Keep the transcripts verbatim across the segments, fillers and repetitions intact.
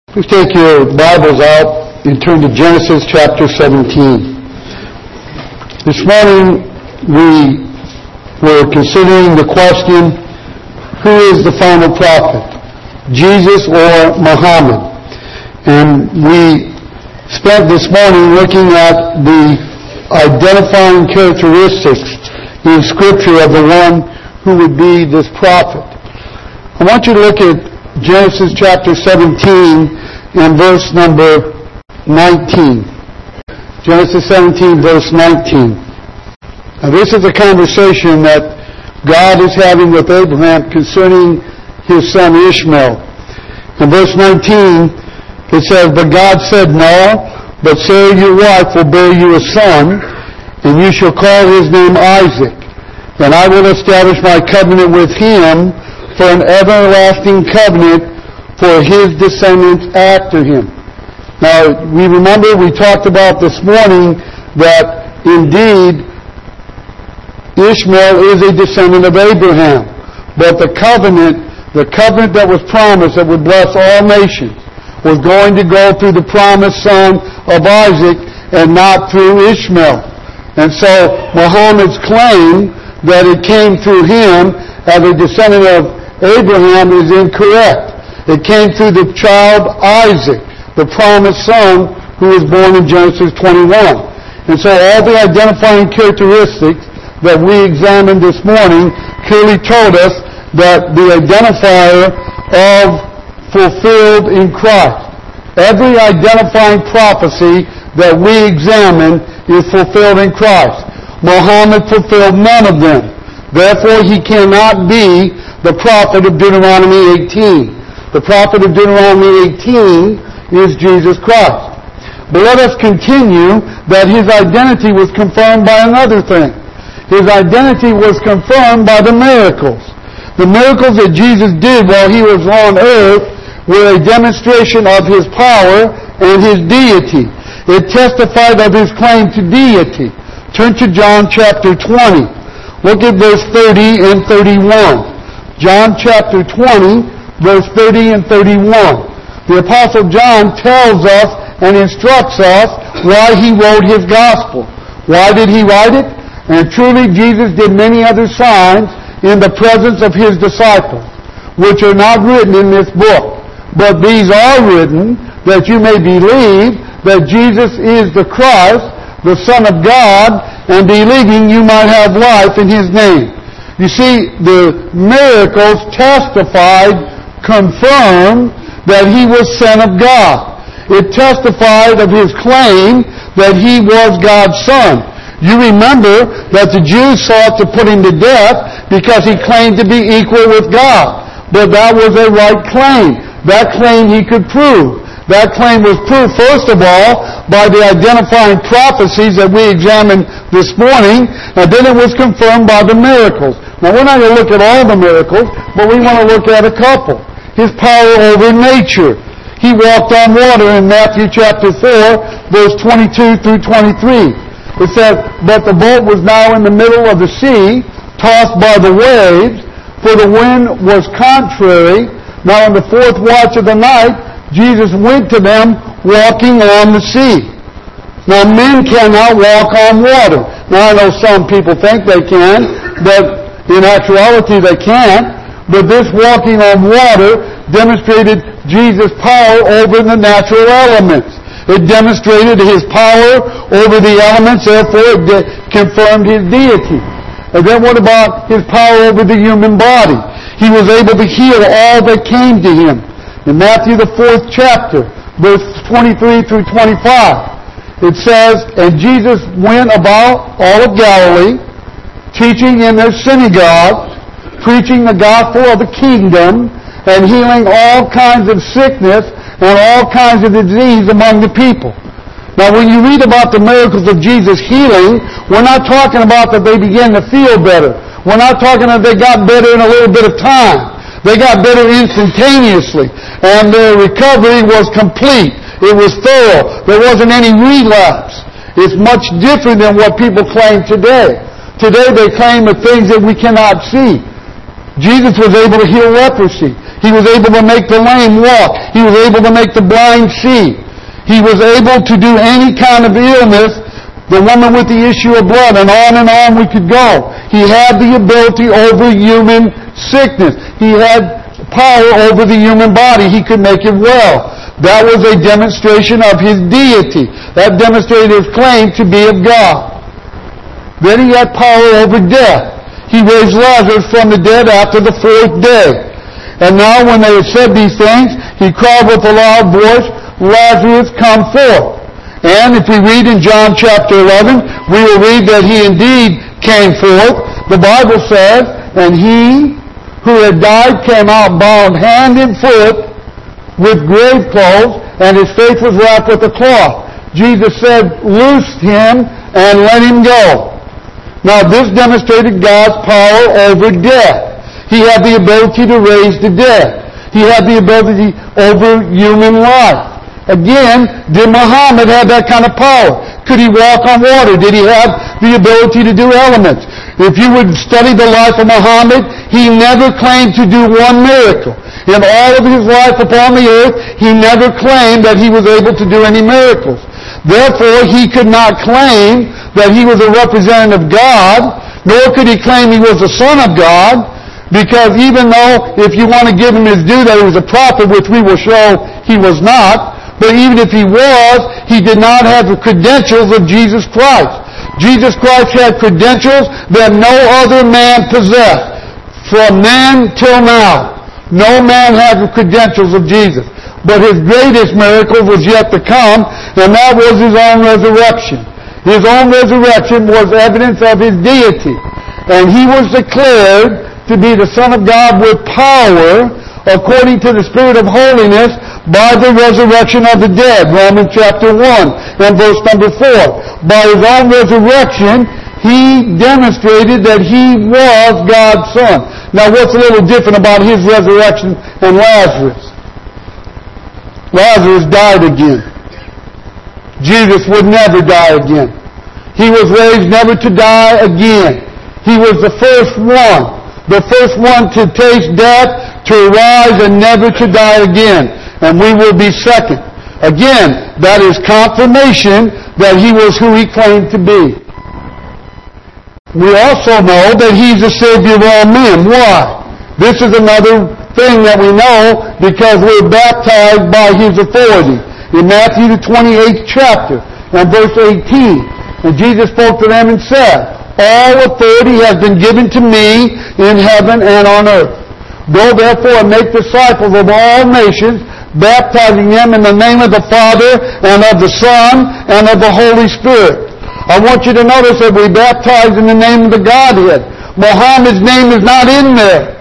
Please take your Bibles out and turn to Genesis chapter seventeen. This morning we were considering the question, who is the final prophet, Jesus or Muhammad? And we spent this morning looking at the identifying characteristics in Scripture of the one who would be this prophet. I want you to look at Genesis chapter seventeen and verse number nineteen. Genesis seventeen, verse nineteen. Now this is a conversation that God is having with Abraham concerning his son Ishmael. In verse nineteen, it says, "But God said, No, but Sarah your wife will bear you a son, and you shall call his name Isaac. And I will establish my covenant with him for an everlasting covenant for his descendants after him." Now, we remember we talked about this morning that indeed Ishmael is a descendant of Abraham. But the covenant, the covenant that was promised that would bless all nations, was going to go through the promised son of Isaac and not through Ishmael. And so Muhammad's claim that it came through him as a descendant of Abraham is incorrect. It came through the child Isaac, the promised son who was born in Genesis twenty-one. And so all the identifying characteristics that we examined this morning clearly told us that the identifier of fulfilled in Christ. Every identifying prophecy that we examine is fulfilled in Christ. Muhammad fulfilled none of them. Therefore, he cannot be the prophet of Deuteronomy eighteen. The prophet of Deuteronomy eighteen is Jesus Christ. But let us continue that his identity was confirmed by another thing. His identity was confirmed by the miracles. The miracles that Jesus did while he was on earth were a demonstration of his power and his deity. It testified of his claim to deity. Turn to John chapter twenty. Look at verse thirty and thirty-one. John chapter twenty, verse thirty and thirty-one. The Apostle John tells us and instructs us why he wrote his gospel. Why did he write it? And truly Jesus did many other signs in the presence of his disciples, which are not written in this book. But these are written that you may believe that Jesus is the Christ, the Son of God, and believing you might have life in his name. You see, the miracles testified, confirmed that he was Son of God. It testified of his claim that he was God's Son. You remember that the Jews sought to put him to death because he claimed to be equal with God. But that was a right claim. That claim he could prove. That claim was proved, first of all, by the identifying prophecies that we examined this morning, and then it was confirmed by the miracles. Now, we're not going to look at all the miracles, but we want to look at a couple. His power over nature. He walked on water in Matthew chapter four, verse twenty-two through twenty-three. It says, "But the boat was now in the middle of the sea, tossed by the waves, for the wind was contrary. Now in the fourth watch of the night, Jesus went to them walking on the sea." Now men cannot walk on water. Now I know some people think they can, but in actuality they can't. But this walking on water demonstrated Jesus' power over the natural elements. It demonstrated his power over the elements, therefore it de- confirmed his deity. And then what about his power over the human body? He was able to heal all that came to him. In Matthew the fourth chapter, verse twenty-three through twenty-five, it says, "And Jesus went about all of Galilee, teaching in their synagogues, preaching the gospel of the kingdom, and healing all kinds of sickness and all kinds of disease among the people." Now when you read about the miracles of Jesus healing, we're not talking about that they began to feel better. We're not talking that they got better in a little bit of time. They got better instantaneously. And their recovery was complete. It was thorough. There wasn't any relapse. It's much different than what people claim today. Today they claim the things that we cannot see. Jesus was able to heal leprosy. He was able to make the lame walk. He was able to make the blind see. He was able to do any kind of illness, the woman with the issue of blood, and on and on we could go. He had the ability over human sickness. He had power over the human body. He could make it well. That was a demonstration of His deity. That demonstrated His claim to be of God. Then He had power over death. He raised Lazarus from the dead after the fourth day. And now when they had said these things, He cried with a loud voice, Lazarus, come forth. And if we read in John chapter eleven, we will read that He indeed came forth. The Bible says, and He who had died came out bound hand and foot with grave clothes, and His face was wrapped with a cloth. Jesus said, loose Him and let Him go. Now this demonstrated God's power over death. He had the ability to raise the dead. He had the ability over human life. Again, did Muhammad have that kind of power? Could he walk on water? Did he have the ability to do elements? If you would study the life of Muhammad, he never claimed to do one miracle. In all of his life upon the earth, he never claimed that he was able to do any miracles. Therefore, he could not claim that he was a representative of God, nor could he claim he was the Son of God, because even though, if you want to give him his due, that he was a prophet, which we will show he was not, but even if he was, he did not have the credentials of Jesus Christ. Jesus Christ had credentials that no other man possessed. From then till now, no man had the credentials of Jesus. But His greatest miracle was yet to come, and that was His own resurrection. His own resurrection was evidence of His deity. And He was declared to be the Son of God with power, according to the Spirit of holiness, by the resurrection of the dead. Romans chapter one and verse number four. By His own resurrection, He demonstrated that He was God's Son. Now what's a little different about His resurrection and Lazarus? Lazarus died again. Jesus would never die again. He was raised never to die again. He was the first one. The first one to taste death, to rise and never to die again. And we will be second. Again, that is confirmation that He was who He claimed to be. We also know that He's the Savior of all men. Why? This is another thing that we know because we're baptized by His authority. In Matthew the twenty-eighth chapter and verse eighteen, and Jesus spoke to them and said, all authority has been given to me in heaven and on earth. Go therefore and make disciples of all nations, baptizing them in the name of the Father and of the Son and of the Holy Spirit. I want you to notice that we baptize in the name of the Godhead. Muhammad's name is not in there.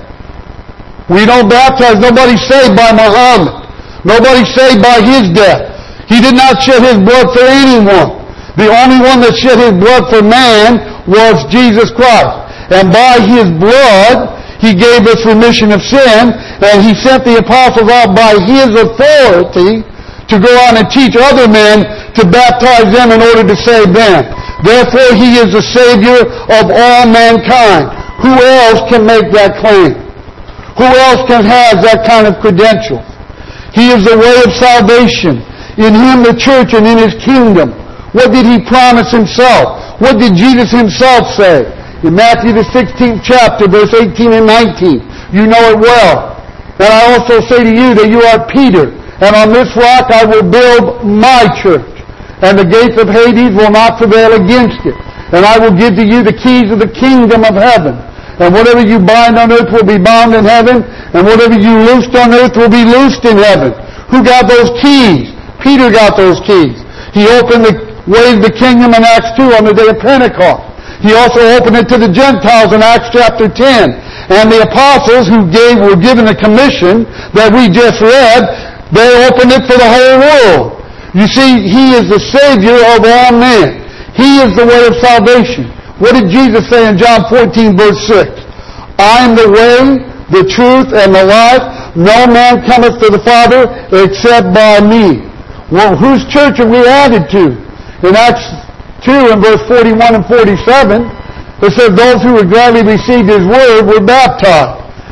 We don't baptize. Nobody saved by Muhammad. Nobody saved by his death. He did not shed his blood for anyone. The only one that shed his blood for man was Jesus Christ. And by His blood, He gave us remission of sin, and He sent the apostles out by His authority to go out and teach other men to baptize them in order to save them. Therefore, He is the Savior of all mankind. Who else can make that claim? Who else can have that kind of credential? He is the way of salvation. In Him the church and in His kingdom. What did He promise Himself? What did Jesus Himself say? In Matthew the sixteenth chapter, verse eighteen and nineteen. You know it well. And I also say to you that you are Peter, and on this rock I will build my church, and the gates of Hades will not prevail against it. And I will give to you the keys of the kingdom of heaven. And whatever you bind on earth will be bound in heaven, and whatever you loosed on earth will be loosed in heaven. Who got those keys? Peter got those keys. He opened the way of the kingdom in Acts two on the day of Pentecost. He also opened it to the Gentiles in Acts chapter ten. And the apostles who gave were given a commission that we just read, they opened it for the whole world. You see, He is the Savior of all men. He is the way of salvation. What did Jesus say in John fourteen verse six? I am the way, the truth, and the life. No man cometh to the Father except by me. Well, whose church are we added to? In Acts two and verse forty-one and forty-seven, it says those who had gladly received His word were baptized.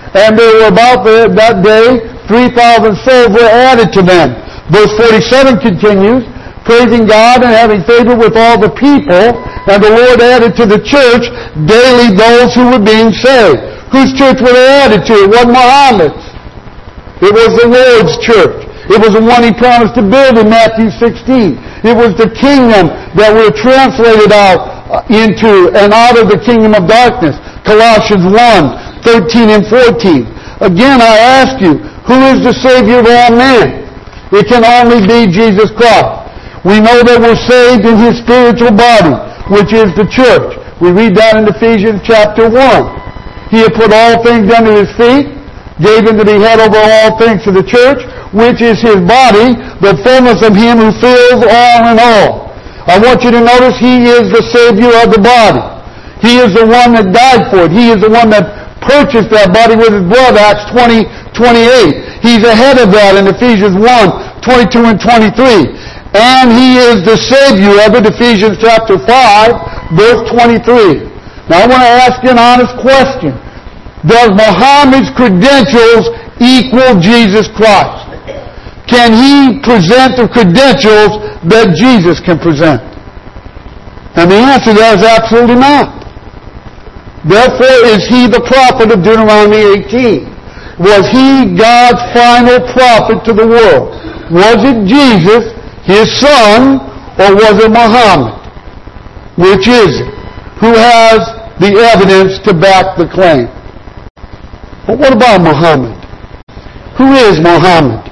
and there were about the, that day three thousand souls were added to them. Verse forty-seven continues, praising God and having favor with all the people, and the Lord added to the church daily those who were being saved. Whose church were they added to? It wasn't Muhammad's. It was the Lord's church. It was the one He promised to build in Matthew sixteen. It was the kingdom that we're translated out into and out of the kingdom of darkness. Colossians one, thirteen and fourteen. Again, I ask you, who is the Savior of all men? It can only be Jesus Christ. We know that we're saved in His spiritual body, which is the church. We read that in Ephesians chapter one. He had put all things under His feet, gave Him to be head over all things to the church, which is His body, the fullness of Him who fills all in all. I want you to notice He is the Savior of the body. He is the one that died for it. He is the one that purchased that body with His blood, Acts twenty, twenty-eight. He's ahead of that in Ephesians one, twenty-two and twenty-three. And He is the Savior of it, Ephesians chapter five, verse twenty-three. Now I want to ask you an honest question. Does Muhammad's credentials equal Jesus Christ? Can he present the credentials that Jesus can present? And the answer to that is absolutely not. Therefore is he the prophet of Deuteronomy eighteen. Was he God's final prophet to the world? Was it Jesus, His Son, or was it Muhammad? Which is it? Who has the evidence to back the claim? But what about Muhammad? Who is Muhammad?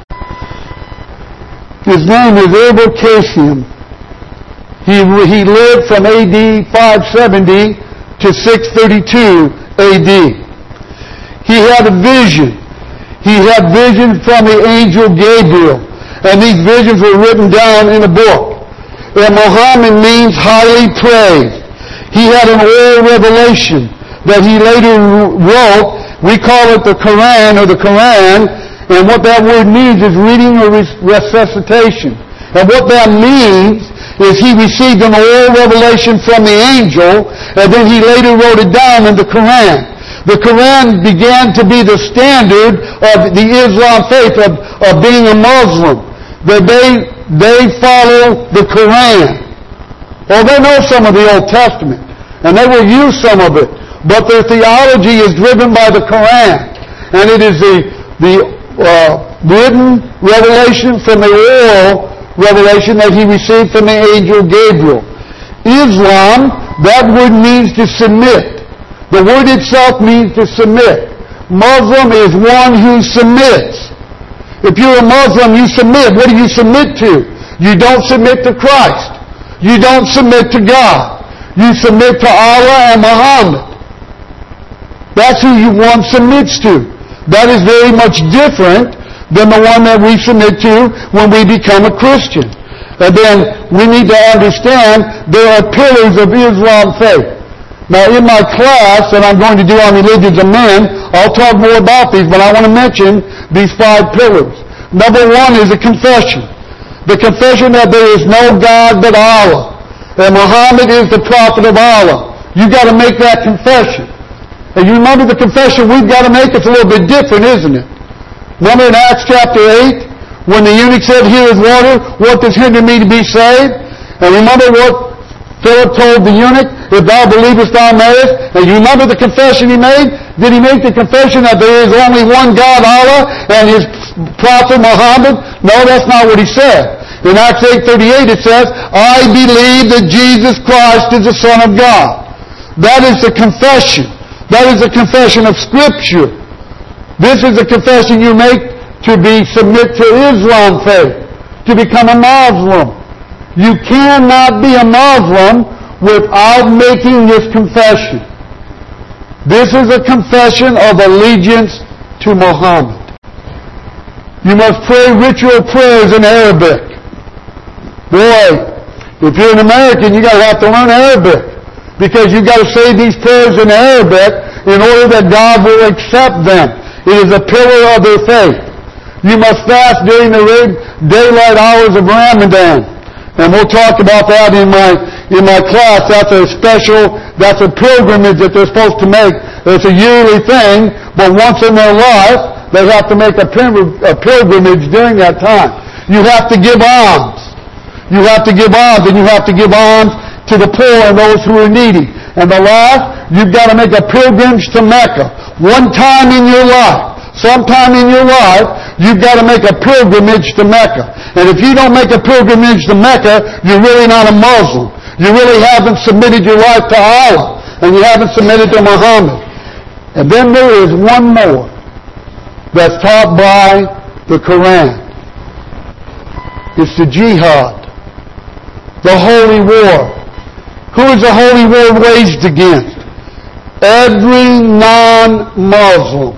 His name is Abul Qasim. He, he lived from A D five seventy to six thirty-two A D. He had a vision. He had visions from the angel Gabriel. And these visions were written down in a book. And Muhammad means highly praised. He had an oral revelation that he later wrote. We call it the Quran or the Quran. And what that word means is reading or resuscitation. And what that means is he received an oral revelation from the angel, and then he later wrote it down in the Quran. The Quran began to be the standard of the Islam faith, of, of being a Muslim. That they, they follow the Quran. Well, they know some of the Old Testament, and they will use some of it, but their theology is driven by the Quran. And it is the, the uh, written revelation from the oral revelation that he received from the angel Gabriel. Islam, that word means to submit. The word itself means to submit. Muslim is one who submits. If you're a Muslim, you submit. What do you submit to? You don't submit to Christ. You don't submit to God. You submit to Allah and Muhammad. That's who you one submits to. That is very much different than the one that we submit to when we become a Christian. And then we need to understand there are pillars of Islam faith. Now in my class that I'm going to do on religions of men, I'll talk more about these, but I want to mention these five pillars. Number one is a confession. The confession that there is no God but Allah. That Muhammad is the prophet of Allah. You've got to make that confession. And you remember the confession we've got to make? It's a little bit different, isn't it? Remember in Acts chapter eight, when the eunuch said, "Here is water, what does hinder me to be saved?" And remember what Philip told the eunuch, "If thou believest, thou mayest." And you remember the confession he made? Did he make the confession that there is only one God, Allah, and His prophet Muhammad? No, that's not what he said. In Acts eight thirty-eight it says, "I believe that Jesus Christ is the Son of God." That is the confession. That is the confession of Scripture. This is the confession you make to be submit to Islam faith, to become a Muslim. You cannot be a Muslim without making this confession. This is a confession of allegiance to Muhammad. You must pray ritual prayers in Arabic. Boy, if you're an American, you gotta have to learn Arabic. Because you've got to say these prayers in Arabic in order that God will accept them. It is a pillar of their faith. You must fast during the daylight hours of Ramadan. And we'll talk about that in my in my class. That's a special, that's a pilgrimage that they're supposed to make It's a yearly thing, but once in their life, they have to make a pilgrimage during that time. You have to give alms. You have to give alms, and you have to give alms to the poor and those who are needy. And the last, you've got to make a pilgrimage to Mecca. One time in your life, sometime in your life, you've got to make a pilgrimage to Mecca. And if you don't make a pilgrimage to Mecca, you're really not a Muslim. You really haven't submitted your life to Allah, and you haven't submitted to Muhammad. And then there is one more that's taught by the Quran. It's the jihad, the holy war. Who is the holy war waged against? Every non-Muslim.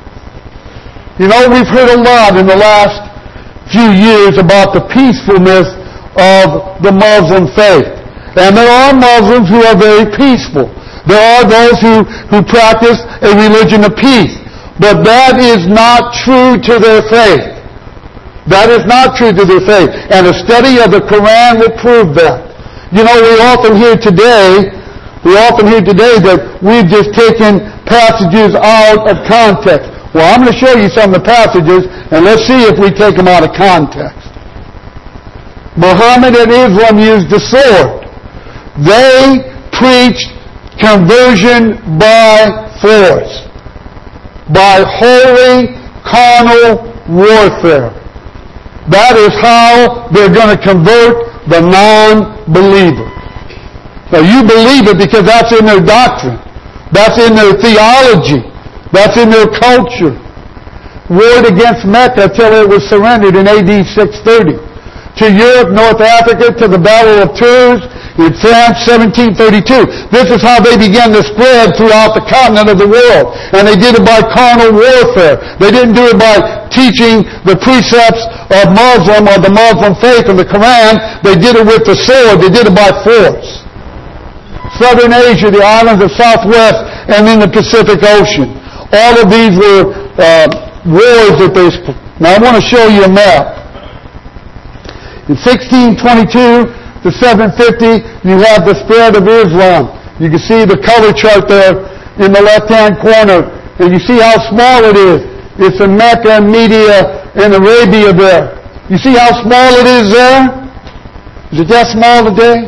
You know, we've heard a lot in the last few years about the peacefulness of the Muslim faith. And there are Muslims who are very peaceful. There are those who, who practice a religion of peace. But that is not true to their faith. That is not true to their faith. And a study of the Quran will prove that. You know, we often hear today, we often hear today that we've just taken passages out of context. Well, I'm going to show you some of the passages, and let's see if we take them out of context. Muhammad and Islam used the sword. They preached conversion by force, by holy carnal warfare. That is how they're going to convert the non-believer. Now you believe it because that's in their doctrine. That's in their theology. That's in their culture. Warred against Mecca till it was surrendered in A D six thirty. To Europe, North Africa, to the Battle of Tours in France, seventeen thirty-two. This is how they began to spread throughout the continent of the world. And they did it by carnal warfare. They didn't do it by teaching the precepts of Muslim or the Muslim faith in the Quran. They did it with the sword. They did it by force. Southern Asia, the islands of Southwest, and in the Pacific Ocean. All of these were uh, wars that they... Sp- now I want to show you a map. In sixteen twenty-two to seven fifty, you have the spread of Islam. You can see the color chart there in the left-hand corner, and you see how small it is. It's in Mecca and Media and Arabia there. You see how small it is there? Is it that small today?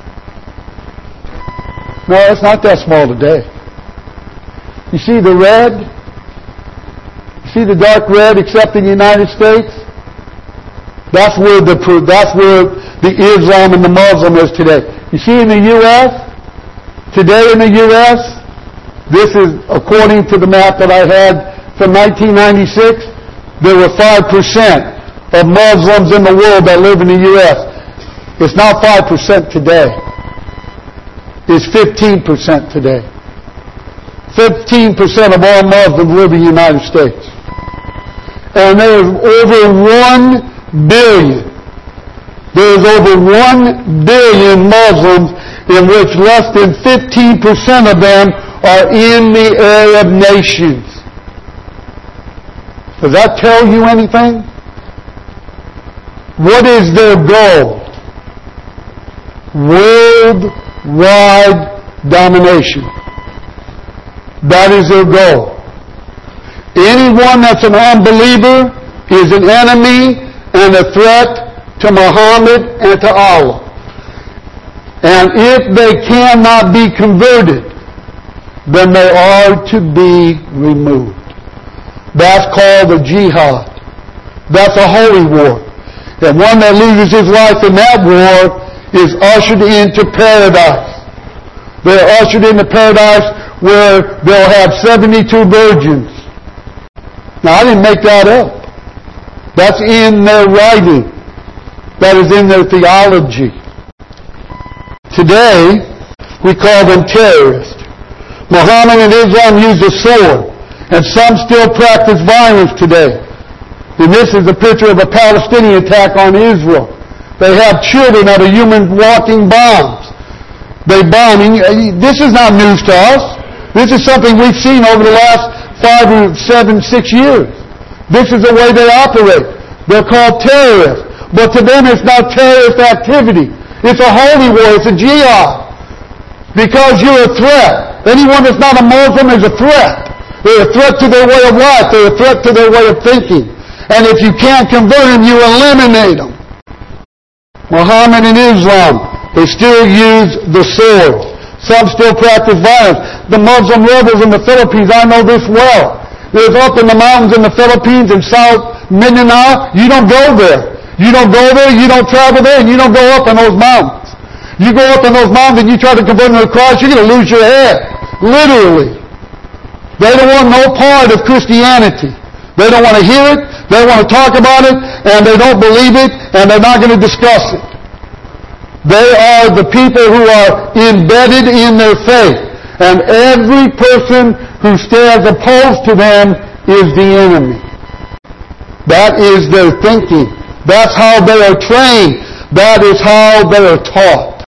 No, it's not that small today. You see the red? You see the dark red except in the United States? That's where the that's where the Islam and the Muslim is today. You see in the U S? Today in the U S, this is according to the map that I had from nineteen ninety-six, there were five percent of Muslims in the world that live in the U S. It's not five percent today. It's fifteen percent today. fifteen percent of all Muslims live in the United States. And there is over one billion. There is over one billion Muslims, in which less than fifteen percent of them are in the Arab nations. Does that tell you anything? What is their goal? Worldwide domination. That is their goal. Anyone that's an unbeliever is an enemy and a threat to Muhammad and to Allah. And if they cannot be converted, then they are to be removed. That's called a jihad. That's a holy war. And one that loses his life in that war is ushered into paradise. They're ushered into paradise where they'll have seventy-two virgins. Now, I didn't make that up. That's in their writing. That is in their theology. Today, we call them terrorists. Muhammad and Islam used a sword, and some still practice violence today. And this is a picture of a Palestinian attack on Israel. They have children that are human walking bombs. They bombing. This is not news to us. This is something we've seen over the last five or seven, six years. This is the way they operate. They're called terrorists. But to them it's not terrorist activity. It's a holy war. It's a jihad. Because you're a threat. Anyone that's not a Muslim is a threat. They're a threat to their way of life. They're a threat to their way of thinking. And if you can't convert them, you eliminate them. Muhammad and Islam, they still use the sword. Some still practice violence. The Muslim rebels in the Philippines, I know this well. There's up in the mountains in the Philippines in South Mindanao. You don't go there. You don't go there, you don't travel there, and you don't go up in those mountains. You go up in those mountains and you try to convert them to Christ, you're going to lose your head. Literally. They don't want no part of Christianity. They don't want to hear it, they don't want to talk about it, and they don't believe it, and they're not going to discuss it. They are the people who are embedded in their faith. And every person who stands opposed to them is the enemy. That is their thinking. That's how they are trained. That is how they are taught.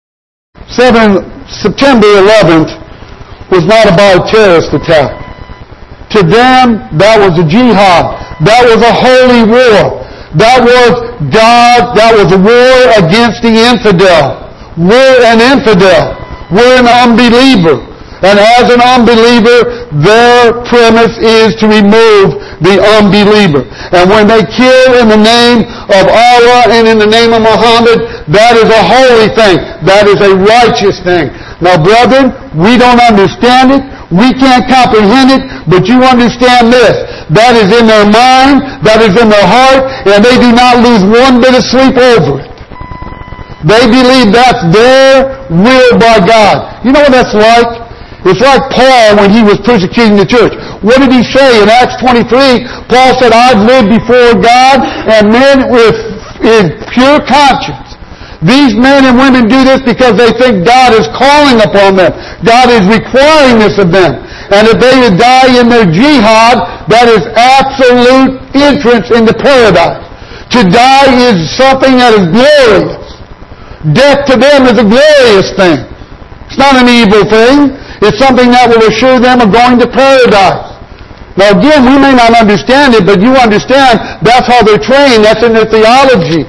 September eleventh was not about a terrorist attack. To them, that was a jihad. That was a holy war. That was God, that was a war against the infidel. We're an infidel. We're an unbeliever. And as an unbeliever, their premise is to remove the unbeliever. And when they kill in the name of Allah and in the name of Muhammad, that is a holy thing. That is a righteous thing. Now, brethren, we don't understand it. We can't comprehend it, but you understand this. That is in their mind, that is in their heart, and they do not lose one bit of sleep over it. They believe that's their will by God. You know what that's like? It's like Paul when he was persecuting the church. What did he say in Acts twenty-three? Paul said, I've lived before God and men with in pure conscience. These men and women do this because they think God is calling upon them. God is requiring this of them. And if they would die in their jihad, that is absolute entrance into paradise. To die is something that is glorious. Death to them is a glorious thing. It's not an evil thing. It's something that will assure them of going to paradise. Now again, we may not understand it, but you understand that's how they're trained. That's in their theology.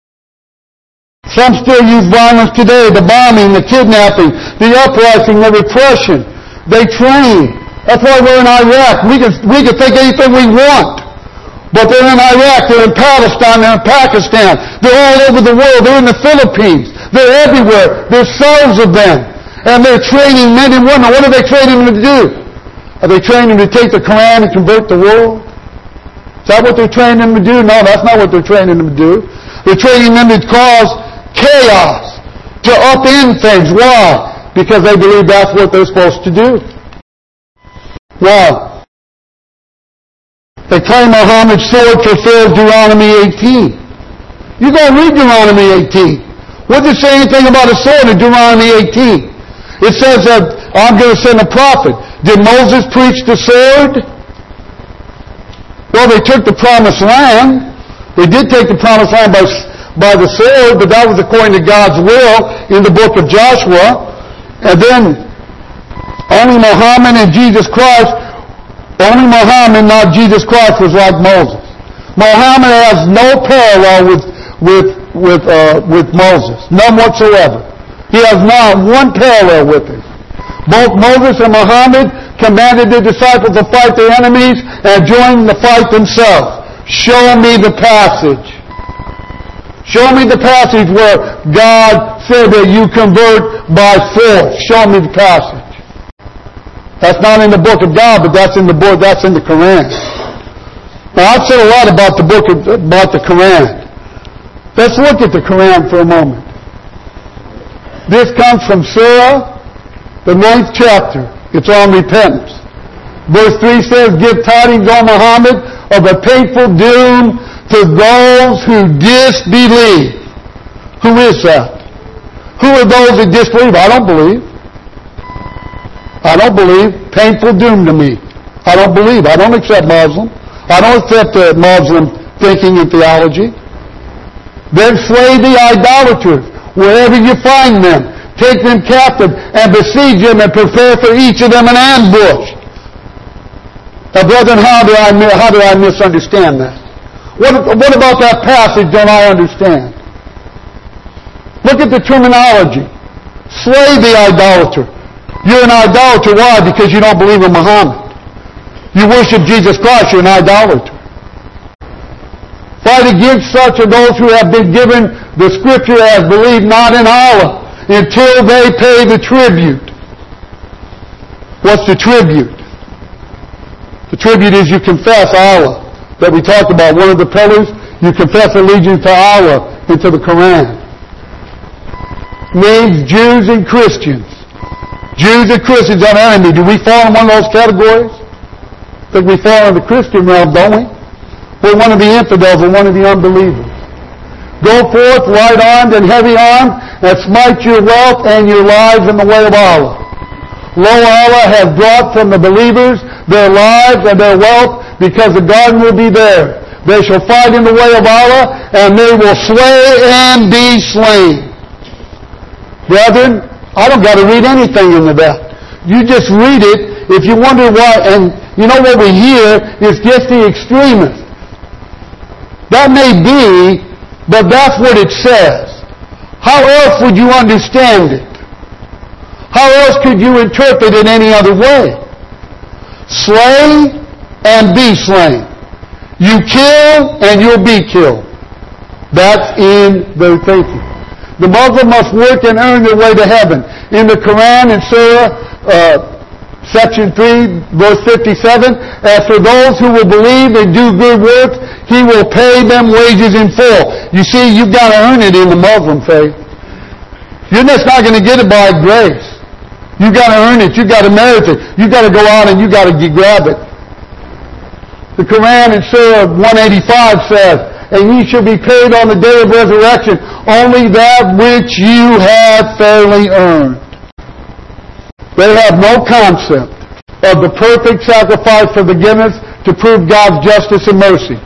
Some still use violence today, the bombing, the kidnapping, the uprising, the repression. They train. That's why we're in Iraq. We can, we can think anything we want. But they're in Iraq, they're in Palestine, they're in Pakistan. They're all over the world. They're in the Philippines. They're everywhere. There's cells of them. And they're training men and women. What are they training them to do? Are they training them to take the Quran and convert the world? Is that what they're training them to do? No, that's not what they're training them to do. They're training them to cause chaos, to upend things. Why? Because they believe that's what they're supposed to do. Now, they claim Muhammad's sword fulfilled Deuteronomy eighteen. You go read Deuteronomy eighteen. What does it say anything about a sword in Deuteronomy eighteen? It says that I'm going to send a prophet. Did Moses preach the sword? Well, they took the promised land. They did take the promised land by by the sword, but that was according to God's will in the book of Joshua. And then only Muhammad and Jesus Christ, only Muhammad, not Jesus Christ, was like Moses. Muhammad has no parallel with with with uh, with Moses, none whatsoever. He has not one parallel with him. Both Moses and Muhammad commanded their disciples to fight their enemies and join the fight themselves. Show me the passage. Show me the passage where God said that you convert by force. Show me the passage. That's not in the book of God, but that's in the book. That's in the Quran. Now, I've said a lot about the book of, about the Quran. Let's look at the Quran for a moment. This comes from Surah, the ninth chapter. It's on repentance. Verse three says, "Give tidings, O Muhammad, of a painful doom to those who disbelieve." Who is that? Who are those who disbelieve? I don't believe. I don't believe. Painful doom to me. I don't believe. I don't accept Muslim. I don't accept uh, Muslim thinking and theology. Then slay the idolaters wherever you find them. Take them captive and besiege them and prepare for each of them an ambush. Now, brethren, how do I how do I misunderstand that? What, what about that passage don't I understand? Look at the terminology. Slay the idolater. You're an idolater. Why? Because you don't believe in Muhammad. You worship Jesus Christ, you're an idolater. Fight against such are those who have been given the Scripture as believe not in Allah until they pay the tribute. What's the tribute? The tribute is you confess Allah that we talked about. One of the pillars, you confess allegiance to Allah and to the Quran. Means Jews and Christians. Jews and Christians are our enemy. Do we fall in one of those categories? I think we fall in the Christian realm, don't we? We're one of the infidels and one of the unbelievers. Go forth, light-armed and heavy-armed, and smite your wealth and your lives in the way of Allah. Lo, Allah has brought from the believers their lives and their wealth, because the garden will be there. They shall fight in the way of Allah, and they will slay and be slain. Brethren, I don't got to read anything into that. You just read it. If you wonder why, and you know what we hear is just the extremists. That may be, but that's what it says. How else would you understand it? How else could you interpret it any other way? Slay and be slain. You kill and you'll be killed. That's in their thinking. The Muslim must work and earn their way to heaven. In the Quran, in Surah uh, Section three, verse fifty-seven, as for those who will believe and do good works, He will pay them wages in full. You see, you've got to earn it in the Muslim faith. You're just not going to get it by grace. You've got to earn it. You've got to merit it. You've got to go out and you've got to grab it. The Quran in Surah one eighty-five says, and ye shall be paid on the day of resurrection only that which you have fairly earned. They have no concept of the perfect sacrifice for forgiveness to prove God's justice and mercy.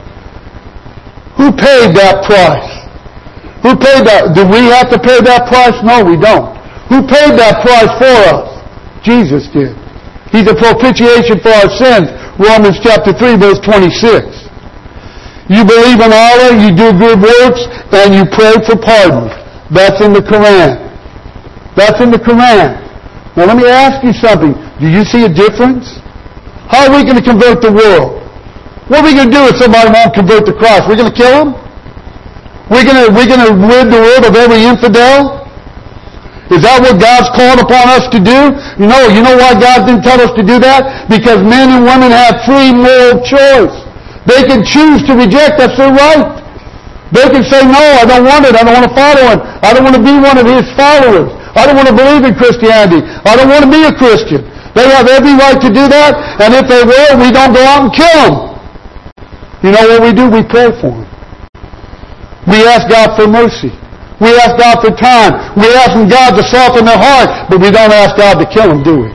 Who paid that price? Who paid that? Do we have to pay that price? No, we don't. Who paid that price for us? Jesus did. He's a propitiation for our sins. Romans chapter three, verse twenty-six. You believe in Allah, you do good works, and you pray for pardon. That's in the Quran. That's in the Quran. Now let me ask you something. Do you see a difference? How are we going to convert the world? What are we going to do if somebody won't convert to Christ? We're going to kill them? We're going to, we're going to rid the world of every infidel? Is that what God's called upon us to do? You know, you know why God didn't tell us to do that? Because men and women have free moral choice. They can choose to reject. That's their right. They can say, no, I don't want it. I don't want to follow Him. I don't want to be one of His followers. I don't want to believe in Christianity. I don't want to be a Christian. They have every right to do that, and if they will, we don't go out and kill them. You know what we do? We pray for them. We ask God for mercy. We ask God for time. We ask God to soften their heart, but we don't ask God to kill them, do we?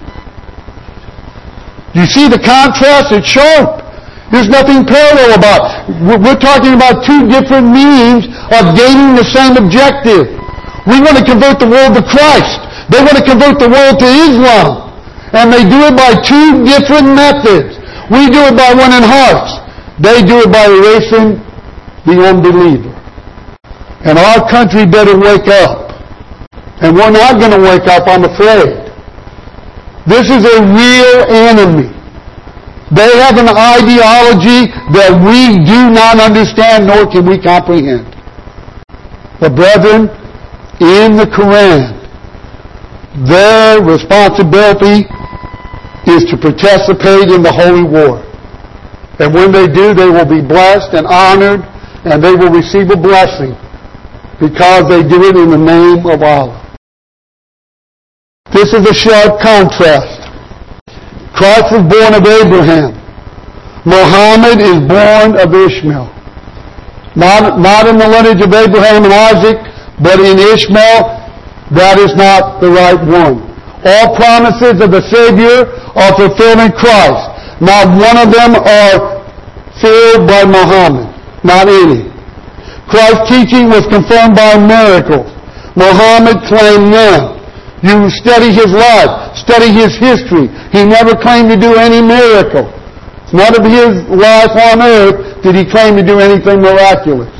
You see the contrast? It's sharp. There's nothing parallel about it. We're talking about two different means of gaining the same objective. We want to convert the world to Christ. They want to convert the world to Islam. And they do it by two different methods. We do it by winning hearts. They do it by erasing the unbeliever. And our country better wake up. And we're not going to wake up, I'm afraid. This is a real enemy. They have an ideology that we do not understand nor can we comprehend. But brethren, in the Quran, their responsibility is to participate in the holy war. And when they do, they will be blessed and honored, and they will receive a blessing because they do it in the name of Allah. This is a sharp contrast. Christ was born of Abraham. Muhammad is born of Ishmael. Not, not in the lineage of Abraham and Isaac, but in Ishmael. That is not the right one. All promises of the Savior are fulfilled in Christ. Not one of them are filled by Muhammad. Not any. Christ's teaching was confirmed by miracles. Muhammad claimed none. You study his life, study his history. He never claimed to do any miracle. None of his life on earth did he claim to do anything miraculous.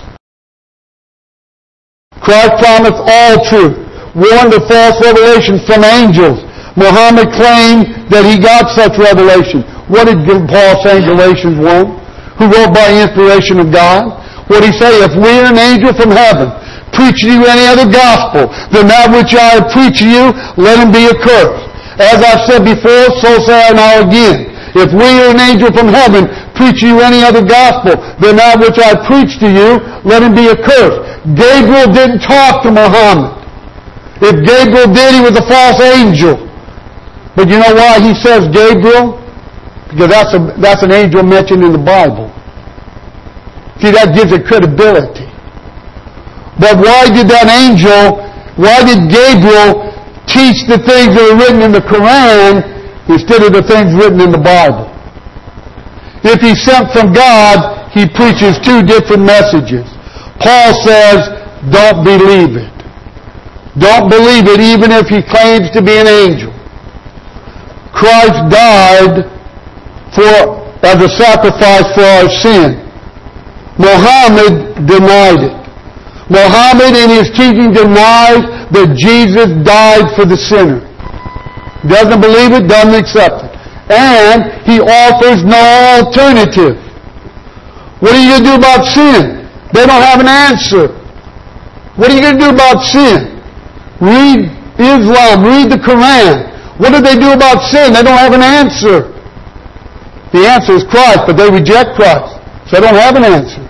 Christ promised all truth, warned of false revelations from angels. Muhammad claimed that he got such revelation. What did Paul say in Galatians one? Who wrote by inspiration of God? What did he say? If we're an angel from heaven, preach to you any other gospel than that which I have preached to you, let him be accursed. As I've said before, so say I now again. If we are an angel from heaven, preach to you any other gospel than that which I preached to you, let him be accursed. Gabriel didn't talk to Muhammad. If Gabriel did, he was a false angel. But you know why he says Gabriel? Because that's, a, that's an angel mentioned in the Bible. See, that gives it credibility. But why did that angel, why did Gabriel teach the things that are written in the Quran instead of the things written in the Bible? If he's sent from God, he preaches two different messages. Paul says, don't believe it. Don't believe it even if he claims to be an angel. Christ died for as a sacrifice for our sin. Muhammad denied it. Muhammad in his teaching denies that Jesus died for the sinner. Doesn't believe it, doesn't accept it. And he offers no alternative. What are you going to do about sin? They don't have an answer. What are you going to do about sin? Read Islam, read the Quran. What do they do about sin? They don't have an answer. The answer is Christ, but they reject Christ. So they don't have an answer.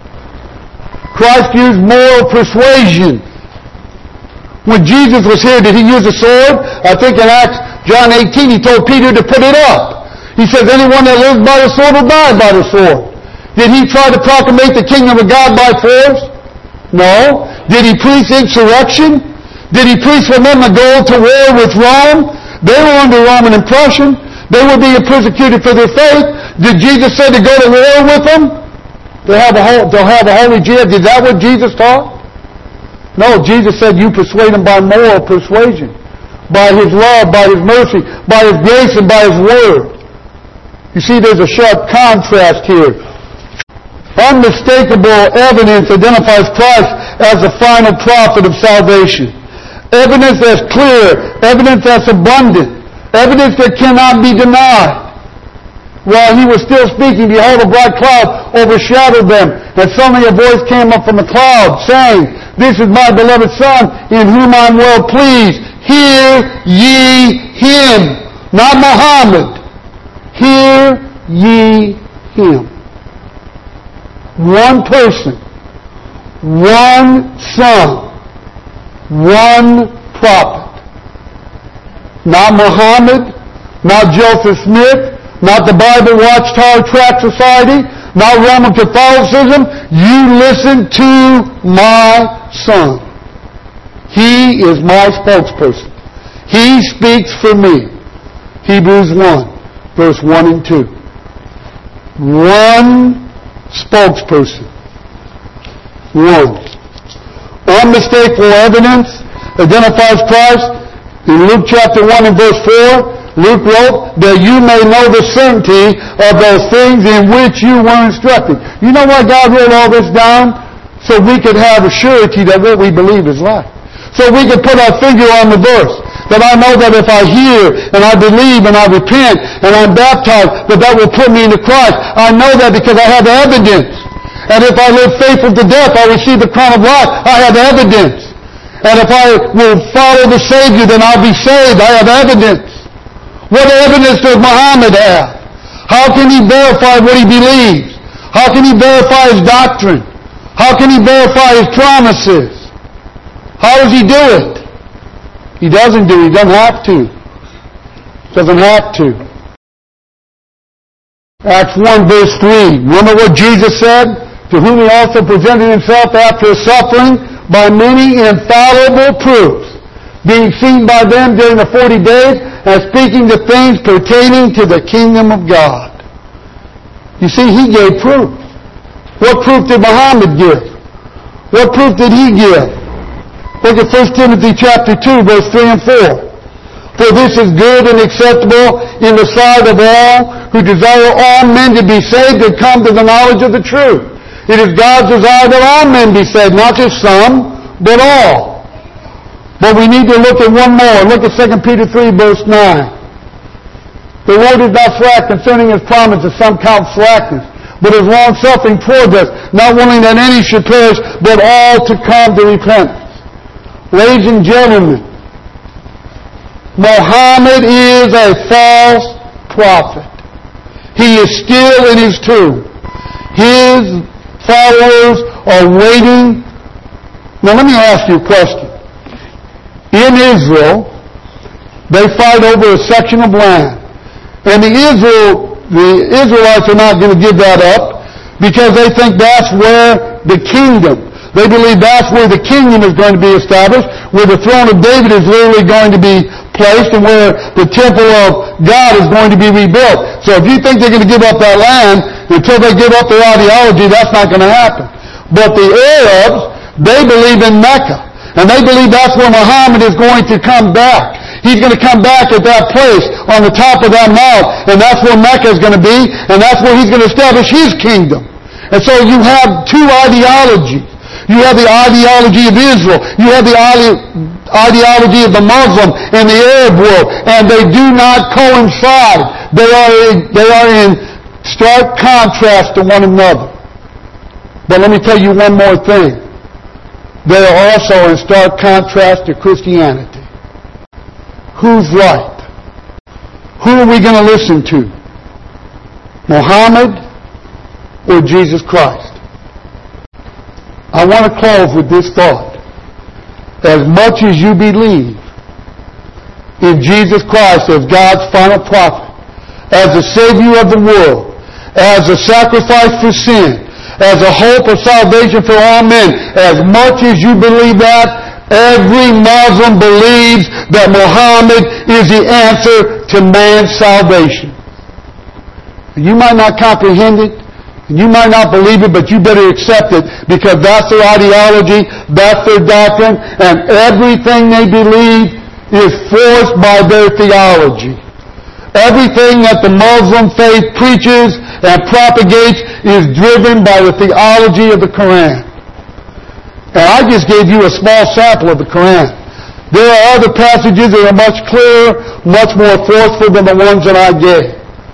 Christ used moral persuasion. When Jesus was here, did he use a sword? I think in Acts, John eighteen, he told Peter to put it up. He says, anyone that lives by the sword will die by the sword. Did he try to proclamate the kingdom of God by force? No. Did he preach insurrection? Did he preach for them to go to war with Rome? They were under Roman oppression. They were being persecuted for their faith. Did Jesus say to go to war with them? To have a, whole, to have a holy jihad? Is that what Jesus taught? No, Jesus said you persuade them by moral persuasion. By His love, by His mercy, by His grace, and by His word. You see, there's a sharp contrast here. Unmistakable evidence identifies Christ as the final prophet of salvation. Evidence that's clear, evidence that's abundant, evidence that cannot be denied. While he was still speaking, behold, a bright cloud overshadowed them, and suddenly a voice came up from the cloud, saying, this is my beloved Son, in whom I am well pleased. Hear ye him. Not Muhammad. Hear ye him. One person, one son, one prophet. Not Muhammad, not Joseph Smith, not the Bible Watchtower Tract Society, not Roman Catholicism. You listen to my Son. He is my spokesperson. He speaks for me. Hebrews one, verse one and two. One spokesperson. One. Unmistakable evidence identifies Christ. In Luke chapter one and verse four, Luke wrote, that you may know the certainty of those things in which you were instructed. You know why God wrote all this down? So we could have a surety that what we believe is right. So we could put our finger on the verse. That I know that if I hear and I believe and I repent and I'm baptized, that that will put me into Christ. I know that because I have evidence. And if I live faithful to death, I receive the crown of life. I have evidence. And if I will follow the Savior, then I'll be saved. I have evidence. What evidence does Muhammad have? How can he verify what he believes? How can he verify his doctrine? How can he verify his promises? How does he do it? He doesn't do it. He doesn't have to. Doesn't have to. Acts one verse three. Remember what Jesus said? To whom he also presented himself after his suffering by many infallible proofs, being seen by them during the forty days, and speaking the things pertaining to the kingdom of God. You see, he gave proof. What proof did Muhammad give? What proof did he give? Look at First Timothy chapter two, verse three and four. For this is good and acceptable in the sight of all who desire all men to be saved and come to the knowledge of the truth. It is God's desire that all men be saved, not just some, but all. But we need to look at one more. Look at Second Peter three, verse nine. The Lord is not slack concerning His promise, as some count slackness, but is long-suffering towards us, not willing that any should perish, but all to come to repentance. Ladies and gentlemen, Muhammad is a false prophet. He is still in his tomb. His followers are waiting. Now let me ask you a question. In Israel, they fight over a section of land. And the Israel, the Israelites are not going to give that up because they think that's where the kingdom, they believe that's where the kingdom is going to be established, where the throne of David is literally going to be placed, and where the temple of God is going to be rebuilt. So if you think they're going to give up that land until they give up their ideology, that's not going to happen. But the Arabs, they believe in Mecca. And they believe that's where Muhammad is going to come back. He's going to come back at that place on the top of that mount. And that's where Mecca is going to be. And that's where he's going to establish his kingdom. And so you have two ideologies. You have the ideology of Israel. You have the ideology of the Muslim and the Arab world. And they do not coincide. They are, they are in stark contrast to one another. But let me tell you one more thing. They are also in stark contrast to Christianity. Who's right? Who are we going to listen to? Muhammad or Jesus Christ? I want to close with this thought. As much as you believe in Jesus Christ as God's final prophet, as the Savior of the world, as a sacrifice for sin, as a hope of salvation for all men, as much as you believe that, every Muslim believes that Muhammad is the answer to man's salvation. You might not comprehend it, you might not believe it, but you better accept it, because that's their ideology, that's their doctrine, and everything they believe is forced by their theology. Everything that the Muslim faith preaches and propagates is driven by the theology of the Quran. And I just gave you a small sample of the Quran. There are other passages that are much clearer, much more forceful than the ones that I gave.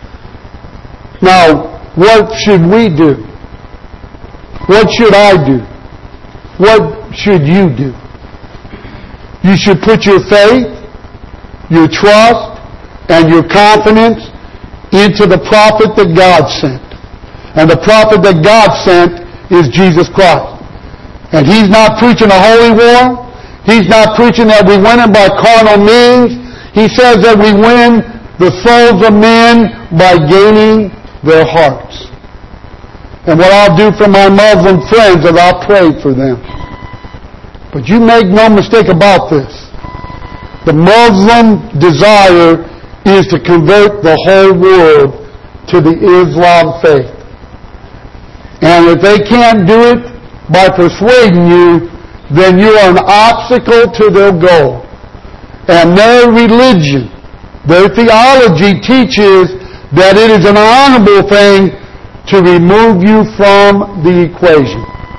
Now, what should we do? What should I do? What should you do? You should put your faith, your trust, and your confidence into the prophet that God sent. And the prophet that God sent is Jesus Christ. And He's not preaching a holy war. He's not preaching that we win it by carnal means. He says that we win the souls of men by gaining their hearts. And what I'll do for my Muslim friends is I'll pray for them. But you make no mistake about this. The Muslim desire is to convert the whole world to the Islam faith. And if they can't do it by persuading you, then you are an obstacle to their goal. And their religion, their theology teaches that it is an honorable thing to remove you from the equation.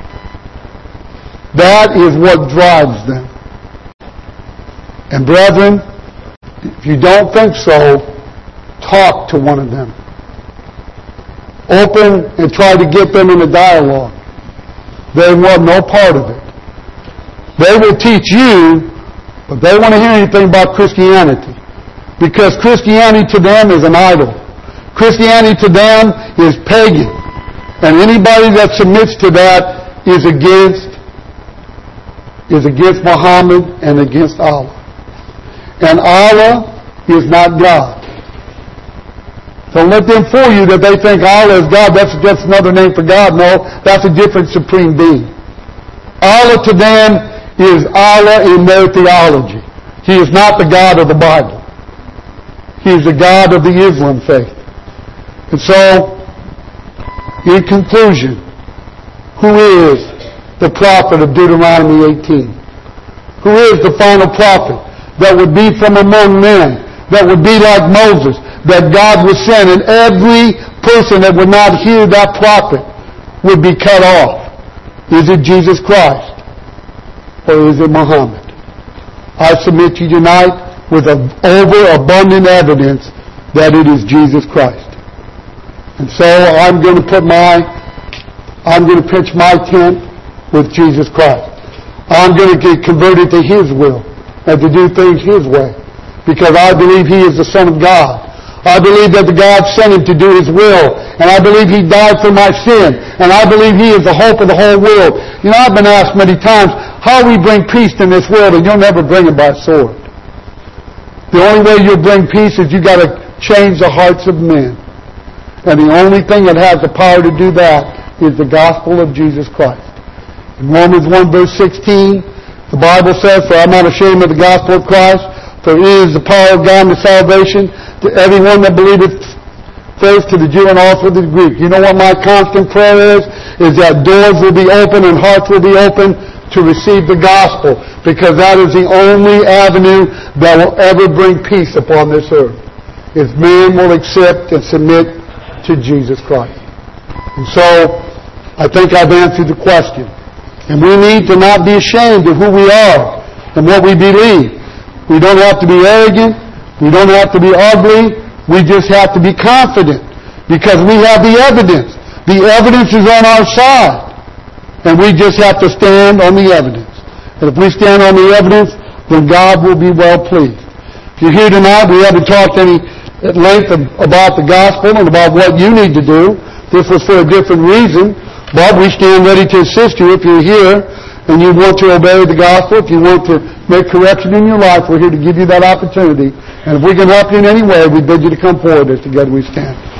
That is what drives them. And brethren, if you don't think so, talk to one of them. Open and try to get them in a dialogue. They want no part of it. They will teach you, but they want to hear anything about Christianity. Because Christianity to them is an idol. Christianity to them is pagan. And anybody that submits to that is against, is against Muhammad and against Allah. And Allah is not God. Don't let them fool you that they think Allah is God. That's just another name for God. No, that's a different supreme being. Allah to them is Allah in their theology. He is not the God of the Bible. He is the God of the Islam faith. And so, in conclusion, who is the prophet of Deuteronomy eighteen? Who is the final prophet that would be from among men, that would be like Moses, that God would send, and every person that would not hear that prophet would be cut off? Is it Jesus Christ? Or is it Muhammad? I submit to you tonight with an overabundant evidence that it is Jesus Christ. And so I'm going to put my, I'm going to pitch my tent with Jesus Christ. I'm going to get converted to His will and to do things His way, because I believe He is the Son of God. I believe that the God sent Him to do His will, and I believe He died for my sin, and I believe He is the hope of the whole world. You know, I've been asked many times, how we bring peace in this world, and you'll never bring it by a sword. The only way you'll bring peace is you got to change the hearts of men. And the only thing that has the power to do that is the gospel of Jesus Christ. In Romans one verse sixteen, the Bible says, "For I'm not ashamed of the gospel of Christ, for it is the power of God unto salvation to everyone that believeth, first to the Jew and also to the Greek." You know what my constant prayer is? Is that doors will be open and hearts will be open to receive the gospel, because that is the only avenue that will ever bring peace upon this earth, is man will accept and submit to Jesus Christ. And so, I think I've answered the question. And we need to not be ashamed of who we are and what we believe. We don't have to be arrogant. We don't have to be ugly. We just have to be confident, because we have the evidence. The evidence is on our side. And we just have to stand on the evidence. And if we stand on the evidence, then God will be well pleased. If you're here tonight, we haven't talked any at length about the gospel and about what you need to do. This was for a different reason. But we stand ready to assist you if you're here and you want to obey the gospel, if you want to make correction in your life. We're here to give you that opportunity. And if we can help you in any way, we bid you to come forward as together we stand.